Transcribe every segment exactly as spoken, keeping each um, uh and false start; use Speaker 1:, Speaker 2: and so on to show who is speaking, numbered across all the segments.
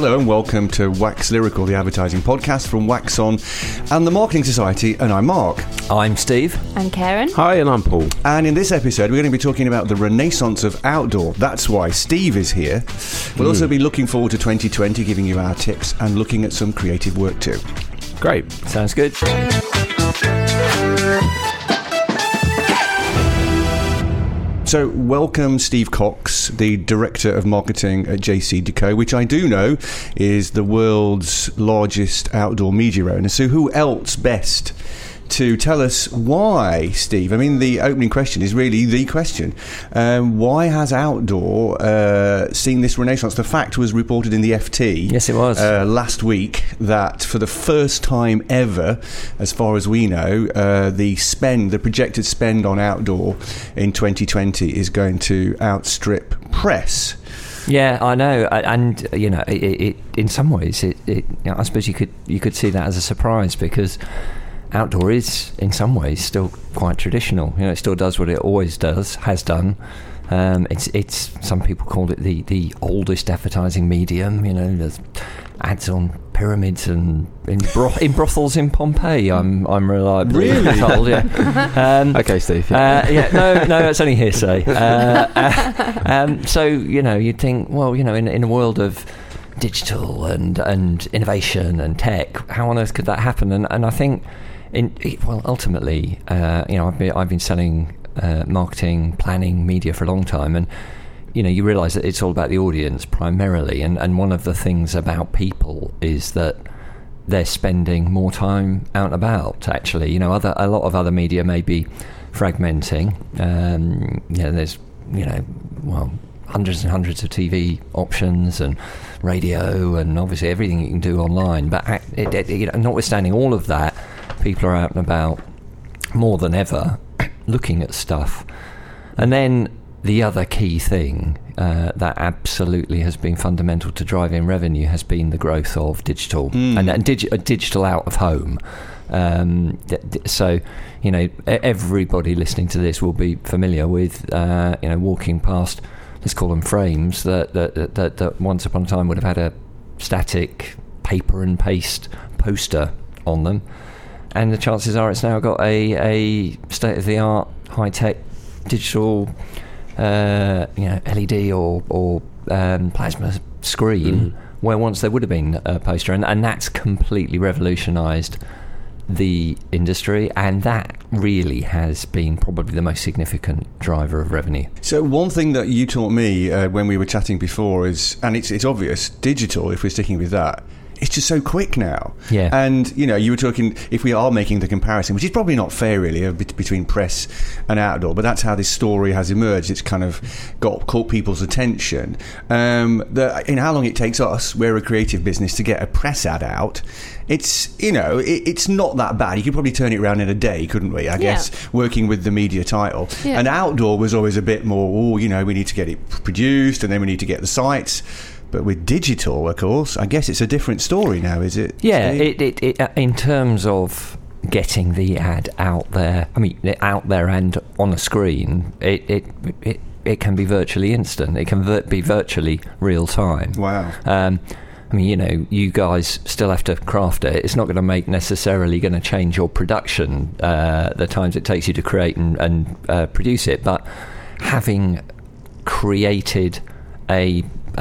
Speaker 1: Hello and welcome to Wax Lyrical, the advertising podcast from Wax On and the Marketing Society, and I'm Mark.
Speaker 2: I'm Steve.
Speaker 3: I'm Karen.
Speaker 4: Hi, and I'm Paul.
Speaker 1: And in this episode, we're going to be talking about the renaissance of outdoor. That's why Steve is here. We'll mm. also be looking forward to twenty twenty, giving you our tips and looking at some creative work too.
Speaker 4: Great.
Speaker 2: Sounds good.
Speaker 1: So, welcome Steve Cox, the Director of Marketing at J C Decaux, which I do know is the world's largest outdoor media owner. So, who else best to tell us why, Steve? I mean, the opening question is really the question. Um, why has outdoor uh, seen this renaissance? The fact was reported in the F T.
Speaker 2: Yes, it was.
Speaker 1: Uh, last week that for the first time ever, as far as we know, uh, the spend, the projected spend on outdoor in twenty twenty is going to outstrip press.
Speaker 2: Yeah, I know, and you know, it, it, in some ways, it, it, you know, I suppose you could you could see that as a surprise because outdoor is, in some ways, still quite traditional. You know, it still does what it always does, has done. Um, it's it's some people call it the, the oldest advertising medium. You know, there's ads on pyramids and in, bro- in brothels in Pompeii. I'm I'm reliably
Speaker 1: really
Speaker 2: told. Yeah. Um,
Speaker 4: okay, Steve. Yeah.
Speaker 2: Uh, yeah. No, no, it's only hearsay. Uh, uh, um, so you know, you'd think, well, you know, in in a world of digital and and innovation and tech, how on earth could that happen? And and I think. In, well, ultimately, uh, you know, I've been, I've been selling uh, marketing, planning, media for a long time, and you know, you realise that it's all about the audience primarily. And, and one of the things about people is that they're spending more time out and about. Actually, you know, other a lot of other media may be fragmenting. Um, you know, there's you know, well, hundreds and hundreds of T V options and radio, and obviously everything you can do online. But it, it, you know, notwithstanding all of that, people are out and about more than ever looking at stuff. And then the other key thing uh, that absolutely has been fundamental to driving revenue has been the growth of digital mm. and, and digi- digital out of home. Um, so, you know, everybody listening to this will be familiar with, uh, you know, walking past, let's call them frames, that, that, that, that once upon a time would have had a static paper and paste poster on them. And the chances are it's now got a, a state-of-the-art, high-tech, digital, uh, you know, L E D or, or um, plasma screen, mm. where once there would have been a poster. And, and that's completely revolutionised the industry, and that really has been probably the most significant driver of revenue.
Speaker 1: So one thing that you taught me uh, when we were chatting before is, and it's, it's obvious, digital, if we're sticking with that, it's just so quick now.
Speaker 2: Yeah.
Speaker 1: And, you know, you were talking, if we are making the comparison, which is probably not fair, really, uh, between press and outdoor, but that's how this story has emerged. It's kind of got caught people's attention. Um, the, in how long it takes us, we're a creative business, to get a press ad out, it's, you know, it, it's not that bad. You could probably turn it around in a day, couldn't we? I yeah. guess, working with the media title. Yeah. And outdoor was always a bit more, oh, you know, we need to get it produced, and then we need to get the sites. But with digital, of course, I guess it's a different story now, is it?
Speaker 2: Yeah, it, it, it, uh, in terms of getting the ad out there, I mean, out there and on a screen, it it it, it can be virtually instant. It can vir- be virtually real time.
Speaker 1: Wow.
Speaker 2: Um, I mean, you know, you guys still have to craft it. It's not going to make necessarily going to change your production, uh, the times it takes you to create and, and uh, produce it. But having created a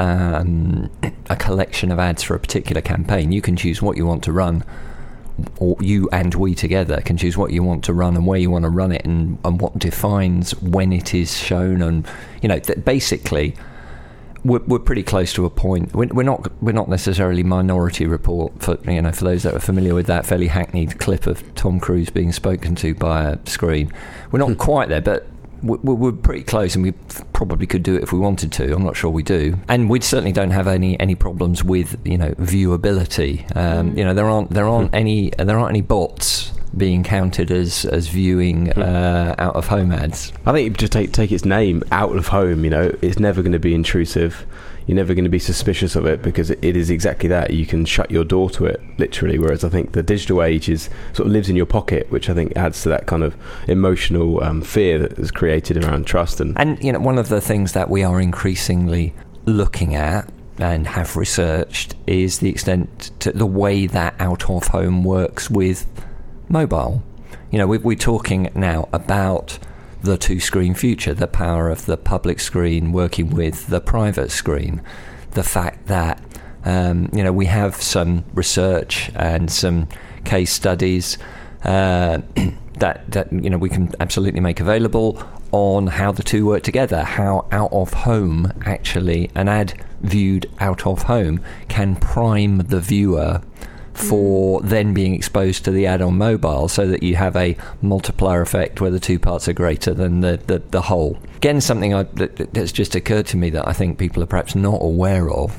Speaker 2: Um, a collection of ads for a particular campaign, you can choose what you want to run, or you and we together can choose what you want to run and where you want to run it, and, and what defines when it is shown. And you know, th- basically, we're, we're pretty close to a point. We're, we're not we're not necessarily Minority Report, for you know, for those that are familiar with that fairly hackneyed clip of Tom Cruise being spoken to by a screen. We're not quite there, but we're, we're pretty close, and we probably could do it if we wanted to. I'm not sure we do, and we certainly don't have any any problems with, you know, viewability. Um, mm. You know, there aren't there aren't mm. any there aren't any bots being counted as as viewing uh, out of home ads.
Speaker 4: I think you just take take its name, out of home. You know, it's never going to be intrusive. You're never going to be suspicious of it, because it is exactly that. You can shut your door to it, literally. Whereas I think the digital age is sort of lives in your pocket, which I think adds to that kind of emotional um, fear that is created around trust. And
Speaker 2: and you know, one of the things that we are increasingly looking at and have researched is the extent to the way that out of home works with mobile. You know, we, we're talking now about the two-screen future, the power of the public screen working with the private screen, the fact that um, you know, we have some research and some case studies uh, that that you know we can absolutely make available on how the two work together, how out of home actually an ad viewed out of home can prime the viewer for then being exposed to the ad on mobile, so that you have a multiplier effect where the two parts are greater than the, the, the whole. Again, something I, that, that's just occurred to me that I think people are perhaps not aware of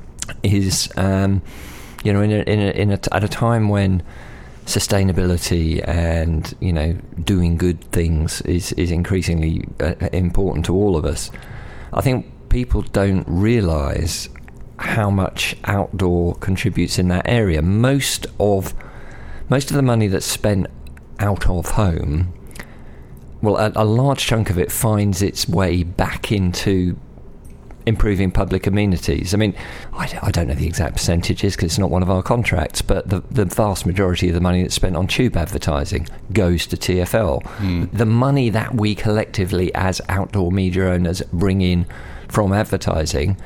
Speaker 2: is, um, you know, in a, in a, in a, at a time when sustainability and, you know, doing good things is, is increasingly uh, important to all of us, I think people don't realise how much outdoor contributes in that area. Most of most of the money that's spent out of home, well, a, a large chunk of it finds its way back into improving public amenities. I mean, I, I don't know the exact percentages because it's not one of our contracts, but the, the vast majority of the money that's spent on tube advertising goes to T F L. Mm. The money that we collectively as outdoor media owners bring in from advertising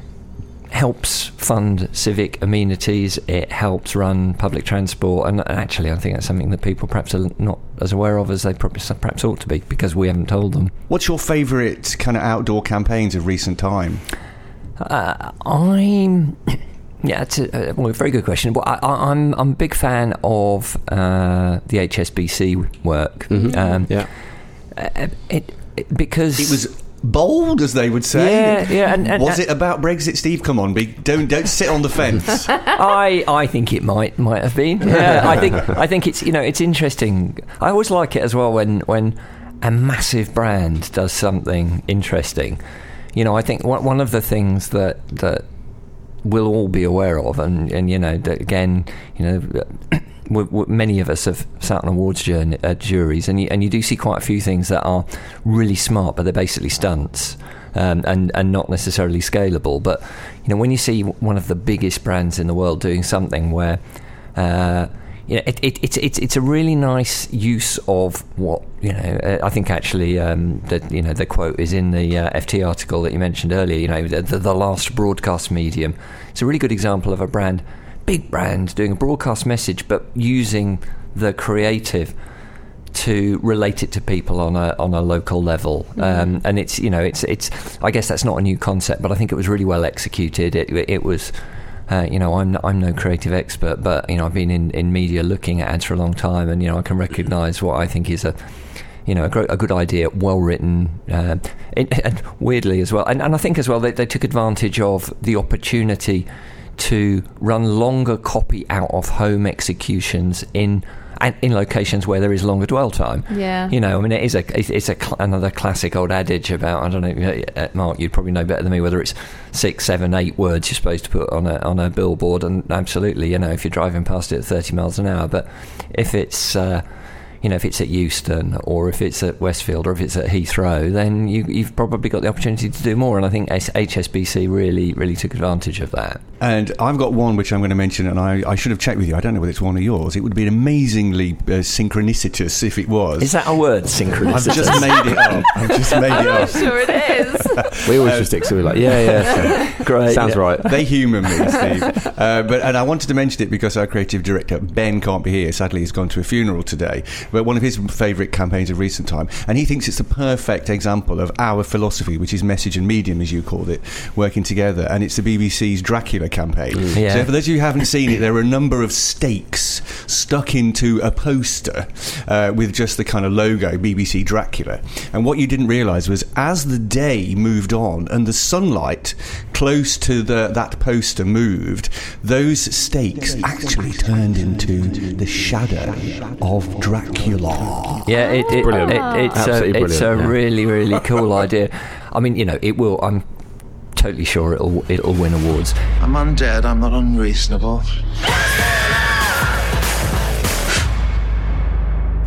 Speaker 2: helps fund civic amenities, it helps run public transport, and actually I think that's something that people perhaps are not as aware of as they perhaps ought to be, because we haven't told them.
Speaker 1: What's your favourite kind of outdoor campaigns of recent time?
Speaker 2: Uh, I'm... Yeah, it's a, well, a very good question. Well, I, I'm I'm a big fan of uh, the H S B C work.
Speaker 4: Mm-hmm. Um, yeah.
Speaker 2: Uh, it, it because
Speaker 1: it was bold, as they would say.
Speaker 2: Yeah, yeah. And, and,
Speaker 1: was it about Brexit, Steve? Come on, be, don't don't sit on the fence.
Speaker 2: I I think it might might have been. Yeah, I think I think it's you know it's interesting. I always like it as well when when a massive brand does something interesting. You know, I think one one of the things that that we'll all be aware of, and and you know that again, you know. We're, we're, many of us have sat on awards journey, uh, juries, and you, and you do see quite a few things that are really smart, but they're basically stunts um, and and not necessarily scalable. But you know, when you see one of the biggest brands in the world doing something where uh, you know it, it, it's it's it's a really nice use of what you know. Uh, I think actually um, that you know the quote is in the uh, F T article that you mentioned earlier. You know, the, the last broadcast medium. It's a really good example of a brand. Big brand doing a broadcast message, but using the creative to relate it to people on a on a local level. Mm-hmm. Um, and it's you know it's it's I guess that's not a new concept, but I think it was really well executed. It it was uh, you know I'm I'm no creative expert, but you know I've been in, in media looking at ads for a long time, and you know I can recognise what I think is a you know, a, gro- a good idea, well written, uh, and, and weirdly as well. And, and I think as well they, they took advantage of the opportunity to run longer copy out of home executions in and in locations where there is longer dwell time.
Speaker 3: Yeah,
Speaker 2: you know, I mean, it is a it's a cl- another classic old adage about I don't know, uh, Mark, you'd probably know better than me whether it's six, seven, eight words you're supposed to put on a on a billboard, and absolutely, you know, if you're driving past it at thirty miles an hour, but if it's uh, you know, if it's at Euston or if it's at Westfield or if it's at Heathrow, then you, you've probably got the opportunity to do more. And I think H S B C really, really took advantage of that.
Speaker 1: And I've got one which I'm going to mention, and I, I should have checked with you. I don't know whether it's one of yours. It would be amazingly uh, synchronicitous if it was.
Speaker 2: Is that a word, synchronicitous?
Speaker 1: I've just made it up. I've just made
Speaker 3: I'm
Speaker 1: it up.
Speaker 3: I'm sure it is.
Speaker 4: We always um, just stick to it like, yeah, yeah. So, great. Sounds
Speaker 2: yeah.
Speaker 4: right.
Speaker 1: They humour me, Steve. Uh, but and I wanted to mention it because our creative director, Ben, can't be here. Sadly, he's gone to a funeral today. But one of his favourite campaigns of recent time, and he thinks it's the perfect example of our philosophy, which is message and medium, as you called it, working together. And it's the B B C's Dracula campaign. Mm.
Speaker 2: Yeah.
Speaker 1: So for those of you who haven't seen it, there are a number of stakes stuck into a poster uh, with just the kind of logo, B B C Dracula. And what you didn't realise was as the day moved on and the sunlight close to the, that poster moved, those stakes actually turned into the shadow of Dracula.
Speaker 2: Yeah, it, it,
Speaker 4: brilliant.
Speaker 2: it, it's
Speaker 4: Absolutely
Speaker 2: a, it's
Speaker 4: brilliant,
Speaker 2: a
Speaker 4: yeah.
Speaker 2: really, really cool idea. I mean, you know, it will. I'm totally sure it'll it'll win awards.
Speaker 5: I'm undead. I'm not unreasonable.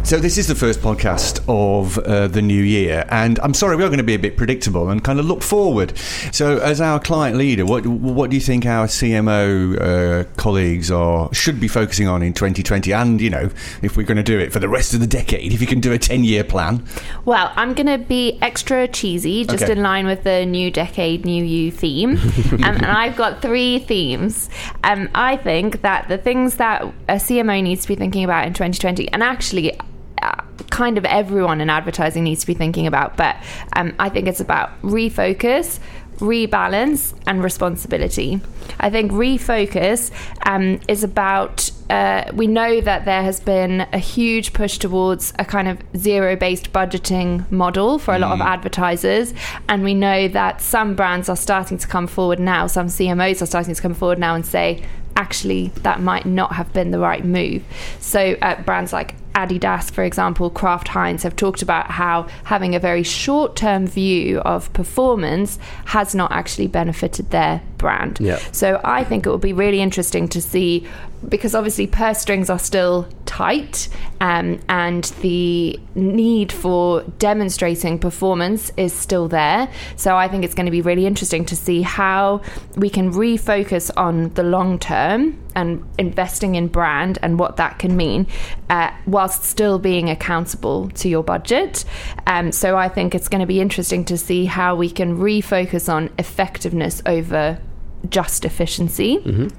Speaker 1: So this is the first podcast of uh, the new year, and I'm sorry, we are going to be a bit predictable and kind of look forward. So as our client leader, what what do you think our C M O uh, colleagues are should be focusing on in twenty twenty, and, you know, if we're going to do it for the rest of the decade, if you can do a ten-year plan?
Speaker 3: Well, I'm going to be extra cheesy, just
Speaker 1: Okay.
Speaker 3: in line with the new decade, new you theme. um, and I've got three themes. Um, I think that the things that a C M O needs to be thinking about in twenty twenty, and actually uh, kind of everyone in advertising needs to be thinking about, but um, I think it's about refocus, rebalance and responsibility. I think refocus um, is about, uh, we know that there has been a huge push towards a kind of zero-based budgeting model for a lot of advertisers, and we know that some brands are starting to come forward now, some C M Os are starting to come forward now and say, actually, that might not have been the right move. So uh, brands like Adidas, for example, Kraft Heinz have talked about how having a very short-term view of performance has not actually benefited their brand.
Speaker 4: Yeah.
Speaker 3: So I think it will be really interesting to see, because obviously purse strings are still tight, um, and the need for demonstrating performance is still there. So I think it's going to be really interesting to see how we can refocus on the long term and investing in brand and what that can mean, uh, whilst still being accountable to your budget. Um, so I think it's going to be interesting to see how we can refocus on effectiveness over just efficiency. Mm-hmm.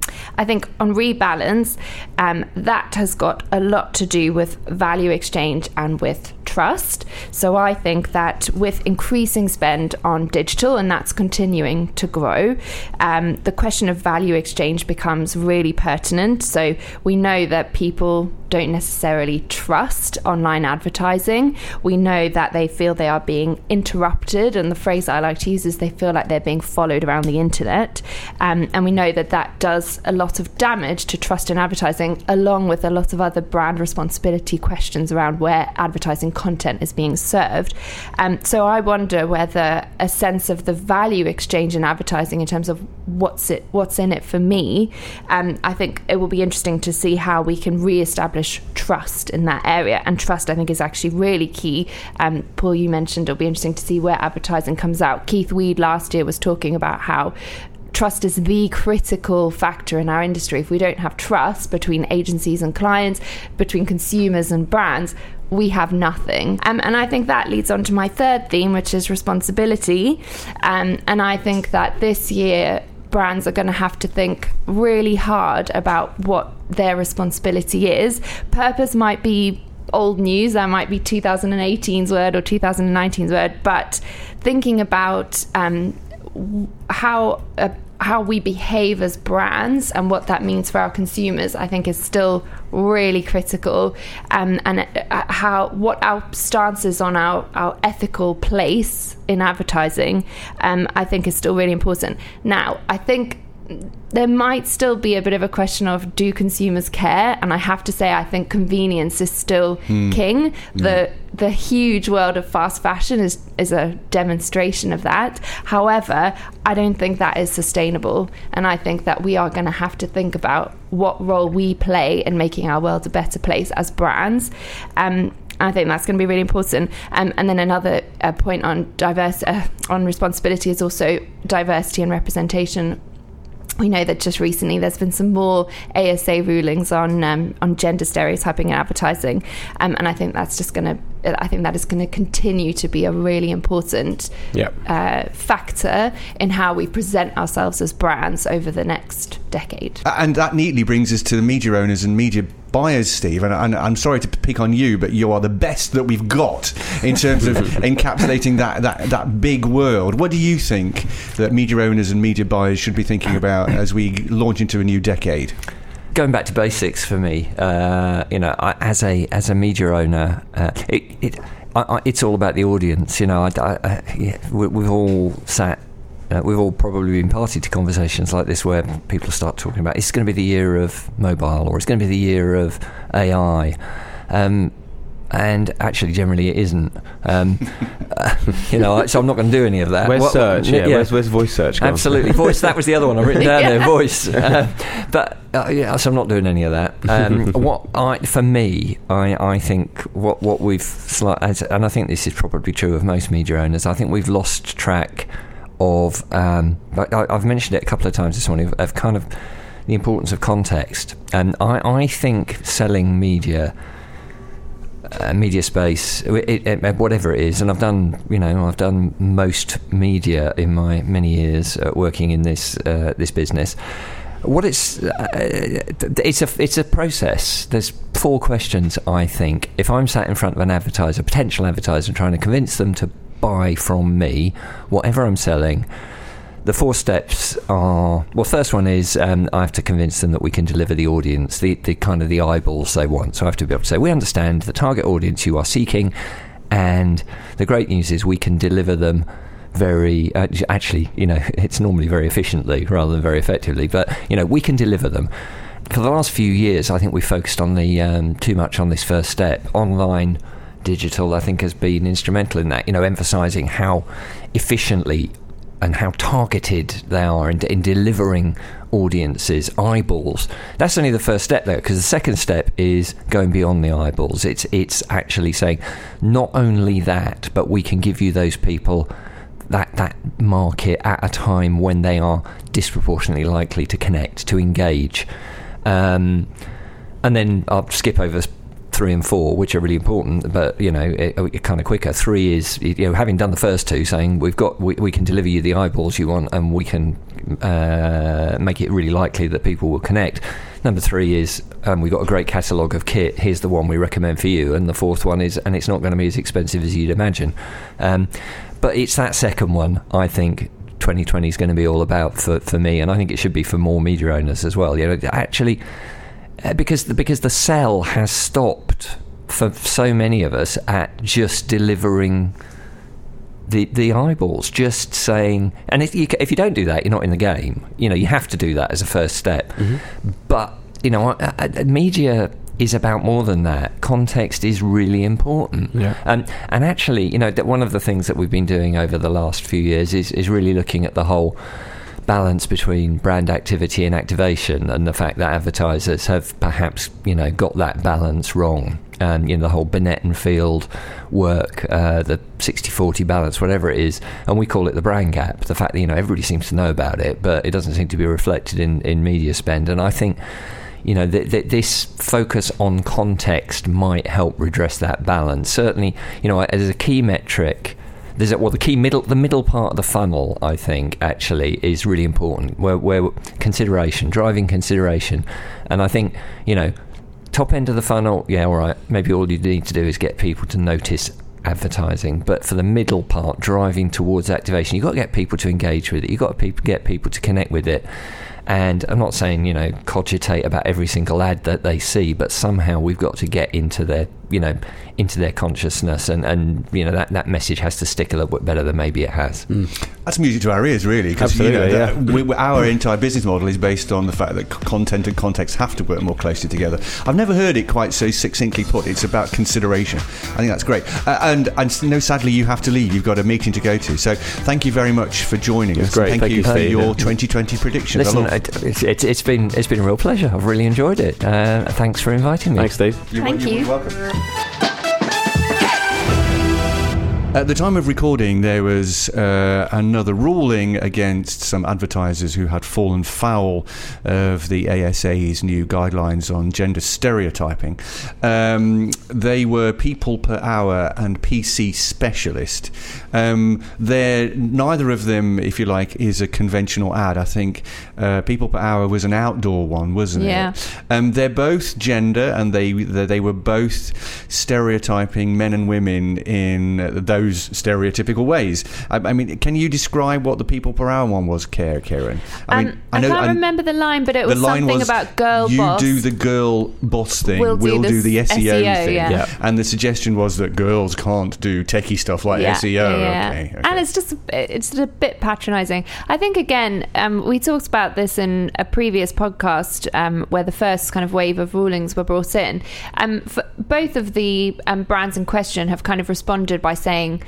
Speaker 3: I think on rebalance, um, that has got a lot to do with value exchange and with trust. So I think that with increasing spend on digital, and that's continuing to grow, um, the question of value exchange becomes really pertinent. So we know that people don't necessarily trust online advertising. We know that they feel they are being interrupted, and the phrase I like to use is they feel like they're being followed around the internet. Um, and we know that that does a lot of damage to trust in advertising, along with a lot of other brand responsibility questions around where advertising content is being served. Um, so I wonder whether a sense of the value exchange in advertising in terms of what's it, what's in it for me, um, I think it will be interesting to see how we can re-establish trust in that area. And trust, I think, is actually really key. Um, Paul, you mentioned it'll be interesting to see where advertising comes out. Keith Weed last year was talking about how trust is the critical factor in our industry. If we don't have trust between agencies and clients, between consumers and brands, we have nothing. Um, and I think that leads on to my third theme, which is responsibility. Um, and I think that this year, brands are going to have to think really hard about what their responsibility is. Purpose might be old news, that might be two thousand eighteen's word or two thousand nineteen's word, but thinking about um, how uh, how we behave as brands and what that means for our consumers, I think is still really critical. Um, and uh, how what our stance is on our, our ethical place in advertising, um, I think is still really important. Now, I think there might still be a bit of a question of, do consumers care? And I have to say, I think convenience is still hmm. king. The the huge world of fast fashion is is a demonstration of that. However, I don't think that is sustainable, and I think that we are going to have to think about what role we play in making our world a better place as brands. Um, I think that's going to be really important. Um, and then another uh, point on diverse uh, on responsibility is also diversity and representation. We know that just recently there's been some more A S A rulings on um, on gender stereotyping in advertising, um, and I think that's just going to I think that is going to continue to be a really important
Speaker 4: yep.
Speaker 3: uh, factor in how we present ourselves as brands over the next decade.
Speaker 1: And that neatly brings us to the media owners and media buyers, Steve, and, and I'm sorry to pick on you, but you are the best that we've got in terms of encapsulating that, that, that big world. What do you think that media owners and media buyers should be thinking about as we launch into a new decade?
Speaker 2: Going back to basics for me, uh, you know, I, as a as a media owner, uh, it, it I, I, it's all about the audience. You know, I, I, yeah, we, we've all sat. Uh, we've all probably been party to conversations like this where people start talking about it's going to be the year of mobile, or it's going to be the year of A I. Um, and actually, generally, it isn't. Um, uh, you know, so I'm not going to do any of that.
Speaker 4: Where's
Speaker 2: what,
Speaker 4: search?
Speaker 2: Yeah,
Speaker 4: Yeah, Where's, where's voice search gone?
Speaker 2: Absolutely, voice. That was the other one I've written down
Speaker 3: Yeah.
Speaker 2: there. Voice, uh, but uh, yeah, so I'm not doing any of that. Um, what I, for me, I, I think what what we've sli- as, and I think this is probably true of most media owners. I think we've lost track of. Um, I, I've mentioned it a couple of times this morning. Of kind of the importance of context, and I, I think selling media. Uh, media space, it, it, whatever it is, and I've done, you know, I've done most media in my many years uh, working in this uh, this business. What it's uh, it's a it's a process. There's four questions, I think. If I'm sat in front of an advertiser, potential advertiser, trying to convince them to buy from me, whatever I'm selling. The four steps are, well, first one is um, I have to convince them that we can deliver the audience, the, the kind of the eyeballs they want. So I have to be able to say, we understand the target audience you are seeking, and the great news is we can deliver them very, uh, actually, you know, it's normally very efficiently rather than very effectively, but, you know, we can deliver them. For the last few years, I think we focused on the um, too much on this first step. Online, digital, I think, has been instrumental in that, you know, emphasising how efficiently and how targeted they are in, in delivering audiences, eyeballs. That's only the first step, though, because the second step is going beyond the eyeballs. It's it's actually saying, not only that, but we can give you those people, that that market at a time when they are disproportionately likely to connect, to engage. Um, and then I'll skip over three and four, which are really important, but you know, it, it kind of quicker. Three is, you know, having done the first two, saying we've got, we, we can deliver you the eyeballs you want, and we can uh, make it really likely that people will connect. Number three is, um, we've got a great catalogue of kit. Here's the one we recommend for you. And the fourth one is, and it's not going to be as expensive as you'd imagine. Um, but it's that second one, I think, twenty twenty is going to be all about for, for me, and I think it should be for more media owners as well. You know, actually. Uh, because the, because the sell has stopped for so many of us at just delivering the the eyeballs, just saying, and if you if you don't do that, you're not in the game. You know, you have to do that as a first step. Mm-hmm. But you know, uh, uh, media is about more than that. Context is really important.
Speaker 4: Yeah.
Speaker 2: Um, and actually, you know, that one of the things that we've been doing over the last few years is is really looking at the whole balance between brand activity and activation, and the fact that advertisers have perhaps, you know, got that balance wrong. Um, you know, the whole Binet and Field work, uh, the sixty forty balance, whatever it is, and we call it the brand gap. The fact that, you know, everybody seems to know about it, but it doesn't seem to be reflected in, in media spend. And I think, you know, th- th- this focus on context might help redress that balance. Certainly, you know, as a key metric, there's a, well, the key middle, the middle part of the funnel, I think, actually is really important. Where, where consideration, driving consideration, and I think, you know, top end of the funnel, yeah, all right. Maybe all you need to do is get people to notice advertising, but for the middle part, driving towards activation, you've got to get people to engage with it. You've got to get people to connect with it. And I'm not saying, you know, cogitate about every single ad that they see, but somehow we've got to get into their, you know, into their consciousness, and, and you know, that, that message has to stick a little bit better than maybe it has.
Speaker 1: Mm. That's music to our ears, really, because you know, yeah. we, we, our entire business model is based on the fact that content and context have to work more closely together. I've never heard it quite so succinctly put. It's about consideration. I think that's great. Uh, and and you know, sadly, you have to leave. You've got a meeting to go to. So thank you very much for joining us.
Speaker 4: Great.
Speaker 1: Thank,
Speaker 4: thank
Speaker 1: you,
Speaker 4: you
Speaker 1: for
Speaker 4: Steve.
Speaker 1: your twenty twenty predictions.
Speaker 2: Listen,
Speaker 1: I love-
Speaker 2: it's, it's, it's been it's been a real pleasure. I've really enjoyed it. Uh, thanks for inviting me.
Speaker 4: Thanks, Steve.
Speaker 1: You're,
Speaker 3: Thank
Speaker 1: you're
Speaker 3: you.
Speaker 1: welcome. At the time of recording, there was uh, another ruling against some advertisers who had fallen foul of the A S A's new guidelines on gender stereotyping. Um, they were People Per Hour and P C Specialist. Um, they're, neither of them, if you like, is a conventional ad. I think uh, People Per Hour was an outdoor one, wasn't
Speaker 3: Yeah.
Speaker 1: it? Um, they're both gender, and they they were both stereotyping men and women in those those stereotypical ways. I, I mean, can you describe what the people per hour one was, Karen?
Speaker 3: I mean, um, I, I know, can't I, remember the line, but it was something was, about girl
Speaker 1: you
Speaker 3: boss.
Speaker 1: You do the girl boss thing, we'll, we'll do, do the S E O, S E O thing. Yeah. Yeah. And the suggestion was that girls can't do techie stuff like yeah. S E O.
Speaker 3: Yeah.
Speaker 1: Okay, okay.
Speaker 3: And it's just it's a bit patronising. I think, again, um, we talked about this in a previous podcast um, where the first kind of wave of rulings were brought in. Um, for both of the um, brands in question have kind of responded by saying,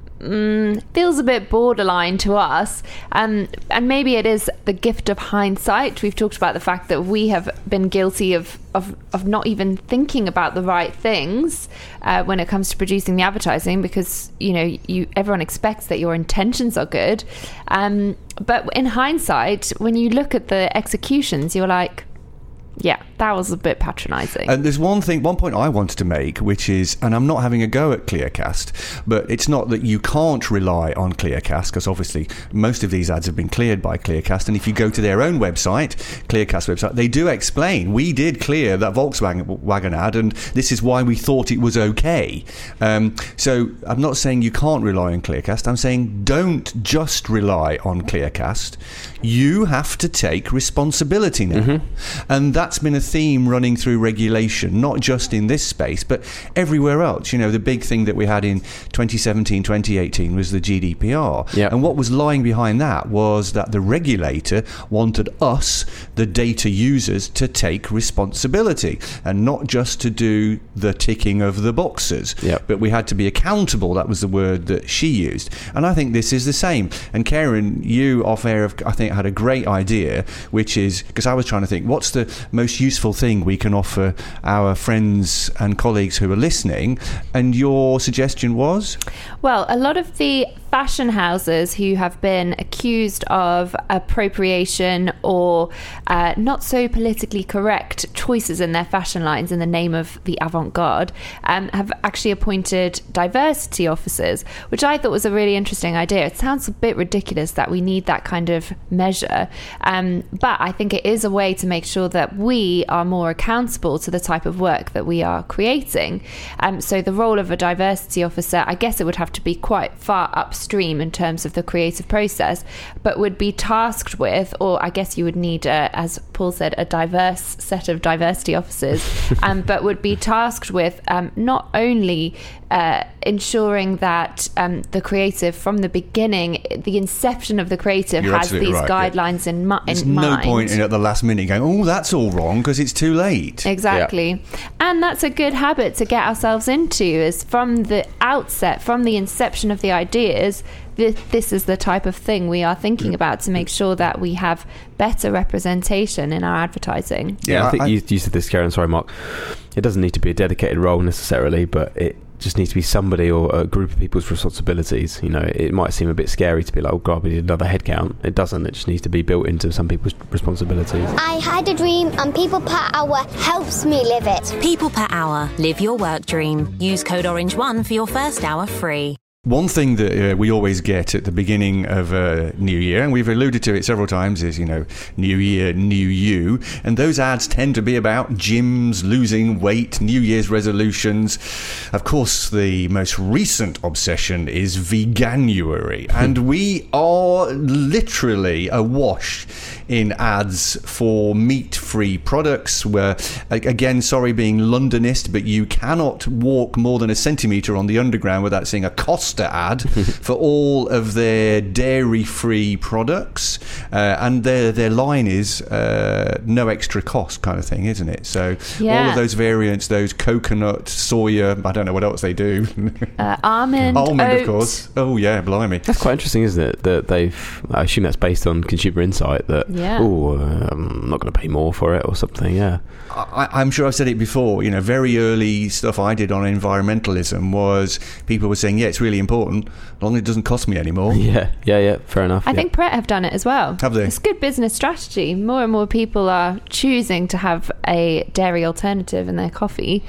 Speaker 3: Mm, feels a bit borderline to us, um, and maybe it is the gift of hindsight. We've talked about the fact that we have been guilty of of, of not even thinking about the right things uh, when it comes to producing the advertising, because you know you everyone expects that your intentions are good, um, but in hindsight, when you look at the executions, you're like, yeah, that was a bit patronising.
Speaker 1: And there's one thing, one point I wanted to make, which is, and I'm not having a go at Clearcast, but it's not that you can't rely on Clearcast, because obviously most of these ads have been cleared by Clearcast, and if you go to their own website, Clearcast website, they do explain, we did clear that Volkswagen ad, and this is why we thought it was okay. Um, so I'm not saying you can't rely on Clearcast, I'm saying don't just rely on Clearcast. You have to take responsibility now. Mm-hmm. And that's been a theme running through regulation, not just in this space, but everywhere else. You know, the big thing that we had in twenty seventeen, twenty eighteen was the G D P R. Yep. And what was lying behind that was that the regulator wanted us, the data users, to take responsibility and not just to do the ticking of the boxes. Yep. But we had to be accountable. That was the word that she used. And I think this is the same. And Karen, you off air, have, I think, had a great idea, which is, because I was trying to think, what's the most useful thing we can offer our friends and colleagues who are listening? And your suggestion was?
Speaker 3: Well, a lot of the fashion houses who have been accused of appropriation or uh, not so politically correct choices in their fashion lines in the name of the avant-garde um, have actually appointed diversity officers, which I thought was a really interesting idea. It sounds a bit ridiculous that we need that kind of measure, um, but I think it is a way to make sure that we are more accountable to the type of work that we are creating. Um, so the role of a diversity officer, I guess it would have to be quite far upstream in terms of the creative process, but would be tasked with, or I guess you would need, a, as Paul said, a diverse set of diversity officers, um, but would be tasked with um, not only uh, ensuring that um, the creative from the beginning, the inception of the creative,
Speaker 1: You're
Speaker 3: has these
Speaker 1: right,
Speaker 3: guidelines
Speaker 1: yeah.
Speaker 3: in, mu- in
Speaker 1: There's
Speaker 3: mind.
Speaker 1: There's no point in at the last minute going, oh, that's all wrong, because it's too late.
Speaker 3: Exactly. Yeah. And that's a good habit to get ourselves into, is from the outset, from the inception of the ideas, this, this is the type of thing we are thinking yeah. about to make sure that we have better representation in our advertising.
Speaker 4: Yeah, yeah I think I, you, you said this, Karen, sorry, Mark. It doesn't need to be a dedicated role necessarily, but it just needs to be somebody or a group of people's responsibilities. You know, it might seem a bit scary to be like, oh God, we need another headcount. It doesn't. It just needs to be built into some people's responsibilities.
Speaker 5: I had a dream and People Per Hour helps me live it.
Speaker 6: People Per Hour. Live your work dream. Use code orange one for your first hour free.
Speaker 1: One thing that uh, we always get at the beginning of a uh, new year, and we've alluded to it several times, is, you know, new year, new you. And those ads tend to be about gyms, losing weight, New Year's resolutions. Of course, the most recent obsession is Veganuary. And we are literally awash in ads for meat-free products, where, again, sorry being Londonist, but you cannot walk more than a centimetre on the underground without seeing a Costa ad for all of their dairy-free products, uh, and their their line is uh, no extra cost kind of thing, isn't it? So yeah. all of those variants, those coconut, soya, I don't know what else they do.
Speaker 3: uh, almond,
Speaker 1: almond,
Speaker 3: oat.
Speaker 1: of course. Oh yeah, blimey.
Speaker 4: That's quite interesting, isn't it? That they've, I assume that's based on consumer insight. That yeah. oh, uh, I'm not going to pay more for it or something. Yeah,
Speaker 1: I, I'm sure I've said it before. You know, very early stuff I did on environmentalism was people were saying, yeah, it's really important, as long as it doesn't cost me anymore.
Speaker 4: Yeah, yeah, yeah, fair enough.
Speaker 3: I
Speaker 4: yeah.
Speaker 3: think Pret have done it as well.
Speaker 1: Have they?
Speaker 3: It's good business strategy. More and more people are choosing to have a dairy alternative in their coffee.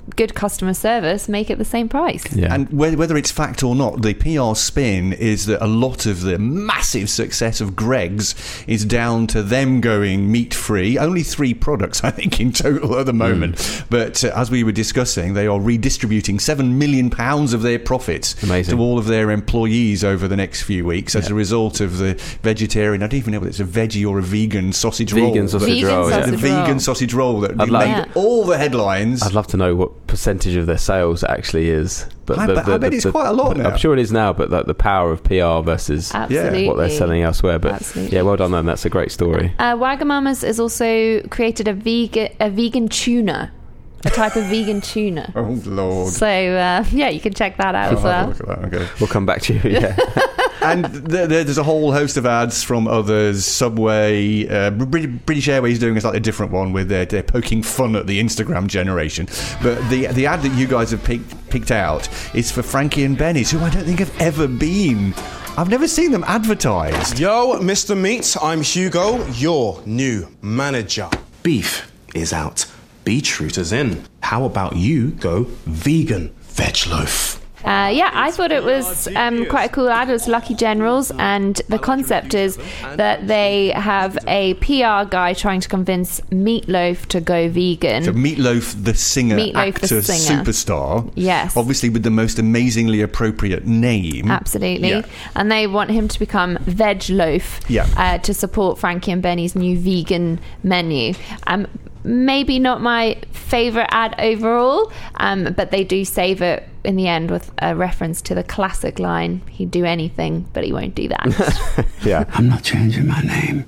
Speaker 3: good customer service, make it the same price.
Speaker 4: Yeah.
Speaker 1: And whether, whether it's fact or not, the P R spin is that a lot of the massive success of Greggs is down to them going meat-free. Only three products, I think, in total at the moment. Mm. But uh, as we were discussing, they are redistributing seven million pounds of their profits
Speaker 4: Amazing.
Speaker 1: to all of their employees over the next few weeks as
Speaker 4: yeah.
Speaker 1: a result of the vegetarian, I don't even know whether it's a veggie or a vegan sausage
Speaker 4: vegan
Speaker 1: roll.
Speaker 4: Sausage
Speaker 3: vegan
Speaker 4: roll,
Speaker 3: sausage
Speaker 1: the
Speaker 3: roll.
Speaker 1: vegan sausage roll that
Speaker 4: I'd
Speaker 1: made
Speaker 4: love-
Speaker 3: Yeah.
Speaker 1: all the headlines.
Speaker 4: I'd love to know what percentage of their sales it actually is. But
Speaker 1: I
Speaker 4: the,
Speaker 1: bet-
Speaker 4: the,
Speaker 1: I bet
Speaker 4: the,
Speaker 1: it's
Speaker 4: the,
Speaker 1: quite a lot now.
Speaker 4: I'm sure it is now, but the, the power of P R versus
Speaker 3: Absolutely.
Speaker 4: what they're selling elsewhere. But
Speaker 3: Absolutely.
Speaker 4: yeah, well done, then. That's a great story.
Speaker 3: Uh, Wagamama's has also created a vegan a vegan tuna, a type of vegan tuna.
Speaker 1: Oh, Lord.
Speaker 3: So uh, yeah, you can check that out as
Speaker 1: I'll
Speaker 3: well.
Speaker 1: have a look at that, okay.
Speaker 4: We'll come back to you. Yeah.
Speaker 1: And there, there's a whole host of ads from others. Subway, uh, British Airways doing a slightly different one with their, they're poking fun at the Instagram generation. But the the ad that you guys have picked, picked out is for Frankie and Benny's, who I don't think have ever been. I've never seen them advertised.
Speaker 7: Yo, Mister Meat, I'm Hugo, your new manager. Beef is out. Beetroot is in. How about you go vegan? Veg loaf.
Speaker 3: Uh, yeah, I thought it was um, quite a cool ad. It was Lucky Generals, and the concept is that they have a P R guy trying to convince Meatloaf to go vegan.
Speaker 1: So Meatloaf, the singer,
Speaker 3: Meatloaf, the
Speaker 1: actor,
Speaker 3: singer.
Speaker 1: superstar.
Speaker 3: Yes.
Speaker 1: Obviously with the most amazingly appropriate name.
Speaker 3: Absolutely.
Speaker 1: Yeah.
Speaker 3: And they want him to become Veg Loaf
Speaker 1: Yeah.
Speaker 3: uh, to support Frankie and Benny's new vegan menu. Um, maybe not my favourite ad overall, um, but they do save it in the end with a reference to the classic line, he'd do anything, but he won't do that.
Speaker 4: Yeah.
Speaker 8: I'm not changing my name.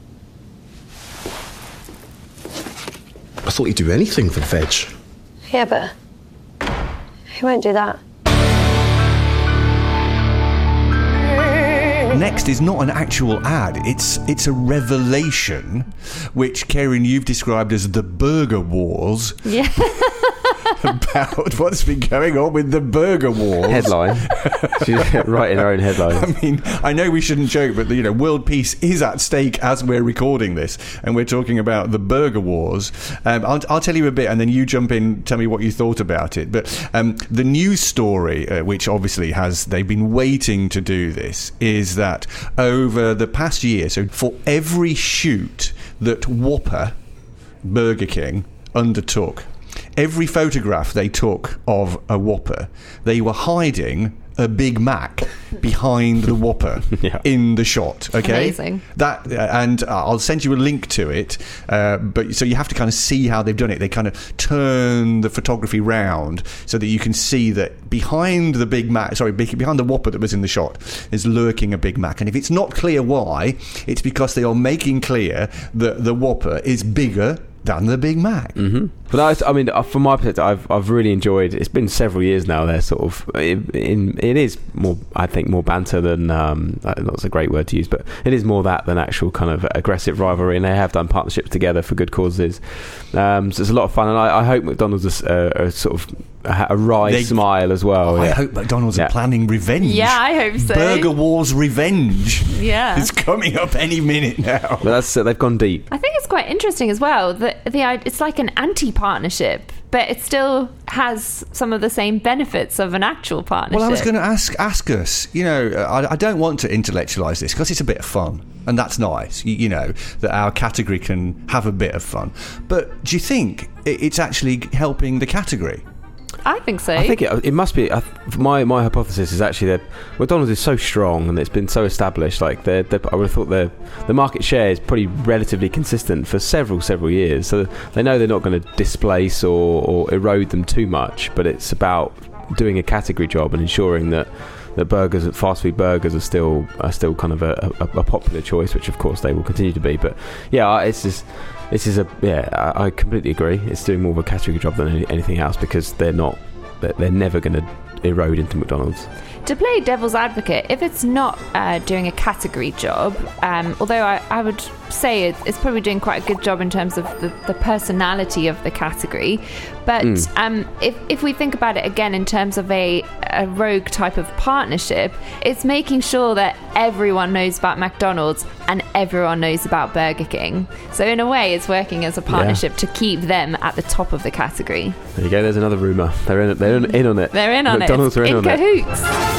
Speaker 7: I thought you'd do anything for veg.
Speaker 9: Yeah, but he won't do that.
Speaker 1: Next is not an actual ad, it's it's a revelation, which, Karen, you've described as the Burger Wars.
Speaker 3: Yeah.
Speaker 1: About what's been going on with the Burger Wars.
Speaker 4: Headline. She's writing her own headline.
Speaker 1: I mean, I know we shouldn't joke, but, you know, world peace is at stake as we're recording this, and we're talking about the Burger Wars. Um, I'll, I'll tell you a bit, and then you jump in, tell me what you thought about it. But um, the news story, uh, which obviously has, they've been waiting to do this, is that over the past year, so for every shoot that Whopper, Burger King, undertook, every photograph they took of a Whopper, they were hiding a Big Mac behind the Whopper
Speaker 4: Yeah.
Speaker 1: in the shot. Okay,
Speaker 3: Amazing.
Speaker 1: That, uh, and uh, I'll send you a link to it. Uh, but so you have to kind of see how they've done it. They kind of turn the photography round so that you can see that behind the Big Mac, sorry, be- behind the Whopper that was in the shot, is lurking a Big Mac. And if it's not clear why, it's because they are making clear that the Whopper is bigger than the Big Mac.
Speaker 4: Mm-hmm. But I, I mean, uh, from my perspective, I've I've really enjoyed. It's been several years now. They're sort of in, in it is more, I think, more banter than um, that's a great word to use, but it is more that than actual kind of aggressive rivalry. And they have done partnerships together for good causes. Um, so it's a lot of fun, and I, I hope McDonald's is a, a sort of a, a wry
Speaker 1: They-
Speaker 4: smile as well.
Speaker 1: I
Speaker 4: yeah.
Speaker 1: hope McDonald's
Speaker 4: Yeah.
Speaker 1: are planning revenge.
Speaker 3: Yeah, I hope so.
Speaker 1: Burger Wars Revenge.
Speaker 3: Yeah.
Speaker 1: It's coming up any minute now.
Speaker 4: But that's uh, they've gone deep.
Speaker 3: I think it's quite interesting as well that the it's like an anti-partnership, but it still has some of the same benefits of an actual partnership.
Speaker 1: Well, I was going to ask ask us. You know, I, I don't want to intellectualise this because it's a bit of fun, and that's nice. You, you know, that our category can have a bit of fun. But do you think it, it's actually helping the category?
Speaker 3: I think so.
Speaker 4: I think it, it must be. I, my my hypothesis is actually that McDonald's is so strong and it's been so established. Like they're, they're, I would have thought the the market share is probably relatively consistent for several several years. So they know they're not going to displace or, or erode them too much. But it's about doing a category job and ensuring that that burgers, fast food burgers, are still are still kind of a, a, a popular choice, which of course they will continue to be. But yeah, it's just. This is a yeah. I, I completely agree. It's doing more of a category job than any, anything else because they're not. They're, they're never going to erode into McDonald's.
Speaker 3: To play devil's advocate, if it's not uh, doing a category job, um, although I, I would say it, it's probably doing quite a good job in terms of the, the personality of the category, but mm. um, if, if we think about it again in terms of a, a rogue type of partnership, it's making sure that everyone knows about McDonald's and everyone knows about Burger King. So in a way, it's working as a partnership yeah. to keep them at the top of the category.
Speaker 4: There you go, there's another rumour. They're in, they're in, in on it.
Speaker 3: They're in on
Speaker 4: McDonald's
Speaker 3: it.
Speaker 4: Are in,
Speaker 3: in
Speaker 4: on
Speaker 3: cahoots.
Speaker 4: It.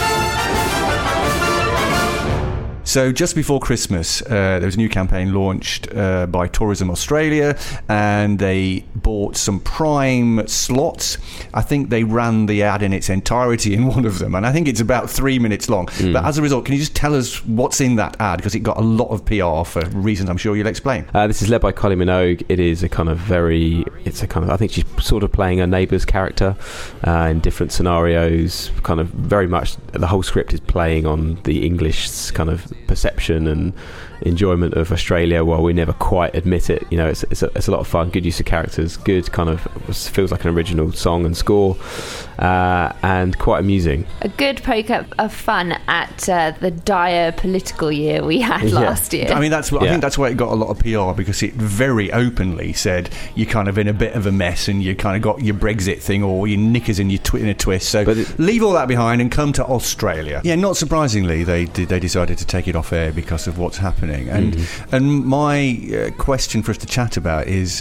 Speaker 1: So just before Christmas, uh, there was a new campaign launched uh, by Tourism Australia, and they bought some prime slots. I think they ran the ad in its entirety in one of them, and I think it's about three minutes long. Mm. But as a result, can you just tell us what's in that ad? Because it got a lot of P R for reasons I'm sure you'll explain.
Speaker 4: Uh, this is led by Kylie Minogue. It is a kind of very, it's a kind of, I think she's sort of playing her neighbour's character uh, in different scenarios, kind of very much, the whole script is playing on the English kind of perception and enjoyment of Australia while we never quite admit it. You know, it's it's a, it's a lot of fun, good use of characters, good kind of, feels like an original song and score, uh, and quite amusing.
Speaker 3: A good poke up of fun at uh, the dire political year we had
Speaker 4: yeah.
Speaker 3: last year.
Speaker 1: I mean, that's what,
Speaker 4: yeah.
Speaker 1: I think that's why it got a lot of P R, because it very openly said you're kind of in a bit of a mess and you kind of got your Brexit thing or your knickers in your twi- in a twist. So it, leave all that behind and come to Australia. Yeah, not surprisingly, they did, they decided to take it off air because of what's happening. And mm-hmm. and my uh, question for us to chat about is,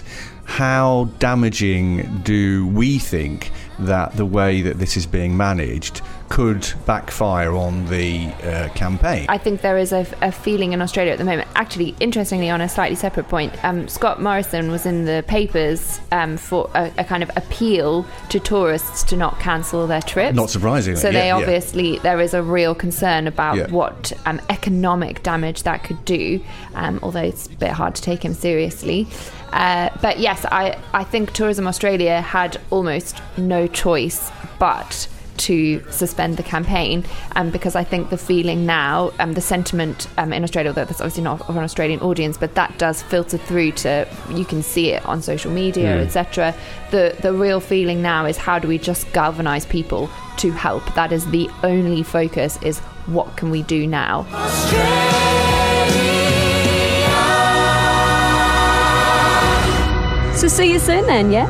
Speaker 1: how damaging do we think that the way that this is being managed could backfire on the uh, campaign?
Speaker 3: I think there is a, a feeling in Australia at the moment. Actually, interestingly, on a slightly separate point, um, Scott Morrison was in the papers um, for a, a kind of appeal to tourists to not cancel their trips.
Speaker 1: Not surprisingly.
Speaker 3: So
Speaker 1: yeah,
Speaker 3: they
Speaker 1: yeah.
Speaker 3: obviously, there is a real concern about
Speaker 1: yeah.
Speaker 3: what um, economic damage that could do, um, although it's a bit hard to take him seriously. Uh, but yes, I, I think Tourism Australia had almost no choice but to suspend the campaign, um, because I think the feeling now, um, the sentiment um, in Australia, although that's obviously not of an Australian audience, but that does filter through to, you can see it on social media, mm. et cetera. The the real feeling now is, how do we just galvanise people to help? That is the only focus, is what can we do now?
Speaker 9: So see you soon then, yeah?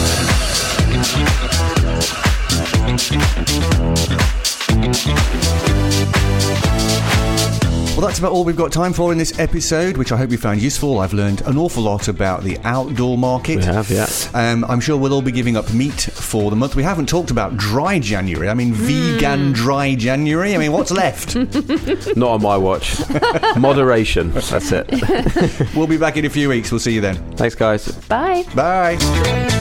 Speaker 1: Well, that's about all we've got time for in this episode, which I hope you found useful. I've learned an awful lot about the outdoor market.
Speaker 4: We have, yeah.
Speaker 1: Um, I'm sure we'll all be giving up meat for the month. We haven't talked about dry January. I mean, mm. vegan dry January. I mean, what's left?
Speaker 4: Not on my watch. Moderation. That's it.
Speaker 1: We'll be back in a few weeks. We'll see you then.
Speaker 4: Thanks, guys.
Speaker 3: Bye.
Speaker 1: Bye.